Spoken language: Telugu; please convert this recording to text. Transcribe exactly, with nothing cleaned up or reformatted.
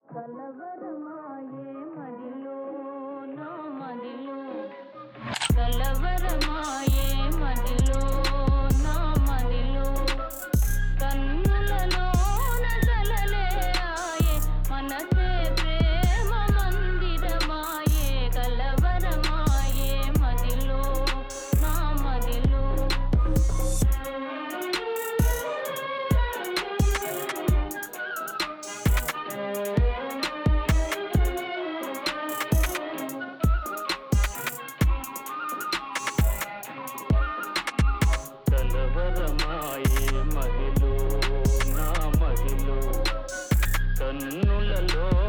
కలవరమాయే మదిలో నా మదిలో కలవరమాయే మదిలో నా మదిలో కన్నులలోన కలలే ఆయే మనసే ప్రేమ మందిరమాయే కలవరమాయే మదిలో నా మదిలో కలవరమాయే మదిలో నా మదిలో కన్నులలో